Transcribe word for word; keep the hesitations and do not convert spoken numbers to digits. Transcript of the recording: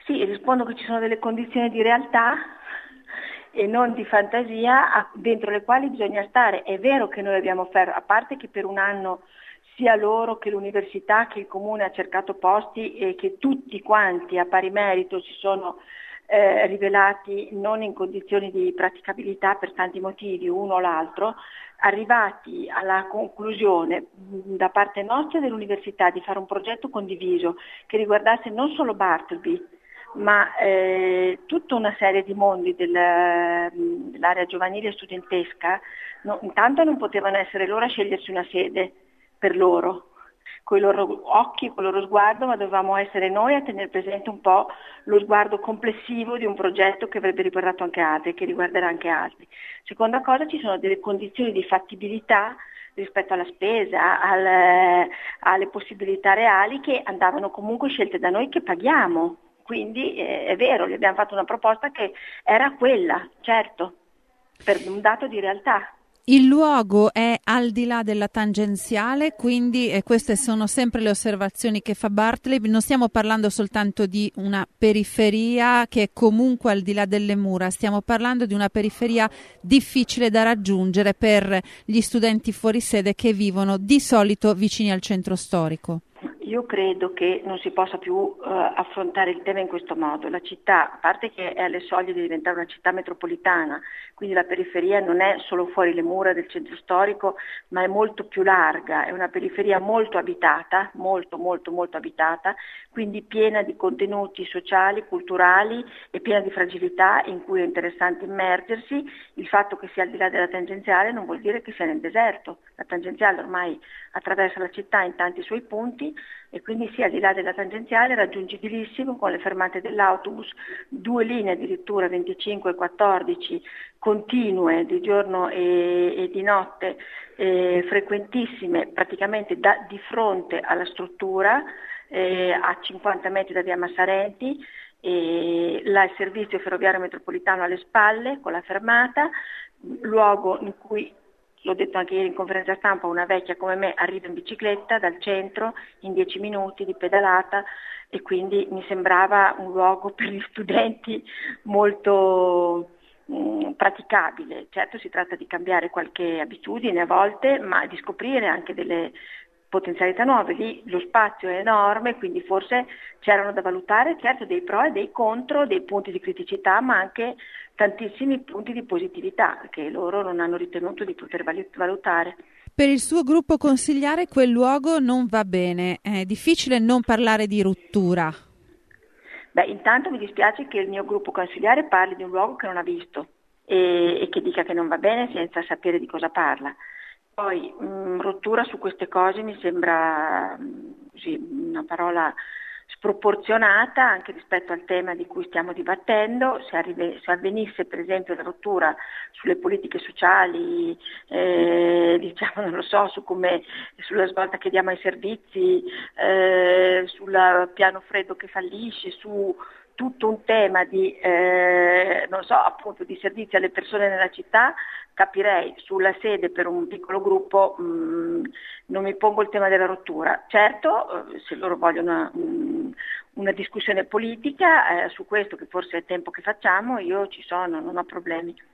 Sì, rispondo che ci sono delle condizioni di realtà e non di fantasia a- dentro le quali bisogna stare. È vero che noi abbiamo offerto, a parte che per un anno sia loro che l'università che il comune ha cercato posti e che tutti quanti a pari merito si sono eh, rivelati non in condizioni di praticabilità per tanti motivi, uno o l'altro, arrivati alla conclusione mh, da parte nostra e dell'università di fare un progetto condiviso che riguardasse non solo Bartleby, ma eh, tutta una serie di mondi del, dell'area giovanile e studentesca, no, intanto non potevano essere loro a scegliersi una sede per loro, con i loro occhi, con il loro sguardo, ma dovevamo essere noi a tenere presente un po' lo sguardo complessivo di un progetto che avrebbe riguardato anche altri, che riguarderà anche altri. Seconda cosa, ci sono delle condizioni di fattibilità rispetto alla spesa, al, alle possibilità reali che andavano comunque scelte da noi che paghiamo. Quindi eh, è vero, gli abbiamo fatto una proposta che era quella, certo, per un dato di realtà. Il luogo è al di là della tangenziale, quindi e queste sono sempre le osservazioni che fa Bartleby. Non stiamo parlando soltanto di una periferia che è comunque al di là delle mura, stiamo parlando di una periferia difficile da raggiungere per gli studenti fuori sede che vivono di solito vicini al centro storico. Io credo che non si possa più eh, affrontare il tema in questo modo. La città, a parte che è alle soglie di diventare una città metropolitana, quindi la periferia non è solo fuori le mura del centro storico, ma è molto più larga, è una periferia molto abitata, molto molto molto abitata, quindi piena di contenuti sociali, culturali e piena di fragilità in cui è interessante immergersi. Il fatto che sia al di là della tangenziale non vuol dire che sia nel deserto. La tangenziale ormai attraversa la città in tanti suoi punti e quindi sia al di là della tangenziale raggiungibilissimo con le fermate dell'autobus, due linee addirittura venticinque e quattordici continue di giorno e, e di notte, eh, frequentissime praticamente da, di fronte alla struttura, eh, a cinquanta metri da via Massarenti, e là il servizio ferroviario metropolitano alle spalle con la fermata, luogo in cui, l'ho detto anche ieri in conferenza stampa, una vecchia come me arriva in bicicletta dal centro in dieci minuti di pedalata e quindi mi sembrava un luogo per gli studenti molto mh, praticabile. Certo si tratta di cambiare qualche abitudine a volte, ma di scoprire anche delle potenzialità nuove. Lì lo spazio è enorme, quindi forse c'erano da valutare, certo, dei pro e dei contro, dei punti di criticità, ma anche tantissimi punti di positività che loro non hanno ritenuto di poter valutare. Per il suo gruppo consigliare quel luogo non va bene, è difficile non parlare di rottura. Beh, intanto mi dispiace che il mio gruppo consigliare parli di un luogo che non ha visto e, e che dica che non va bene senza sapere di cosa parla. Poi mh, rottura su queste cose mi sembra mh, così, una parola sproporzionata anche rispetto al tema di cui stiamo dibattendo. Se, arrive, se avvenisse per esempio la rottura sulle politiche sociali, eh, diciamo non lo so, su come, sulla svolta che diamo ai servizi, eh, sul piano freddo che fallisce, su tutto un tema di, eh, non so, appunto di servizi alle persone nella città, capirei. Sulla sede per un piccolo gruppo mh, non mi pongo il tema della rottura. Certo, eh, se loro vogliono una, mh, una discussione politica eh, su questo, che forse è tempo che facciamo, io ci sono, non ho problemi.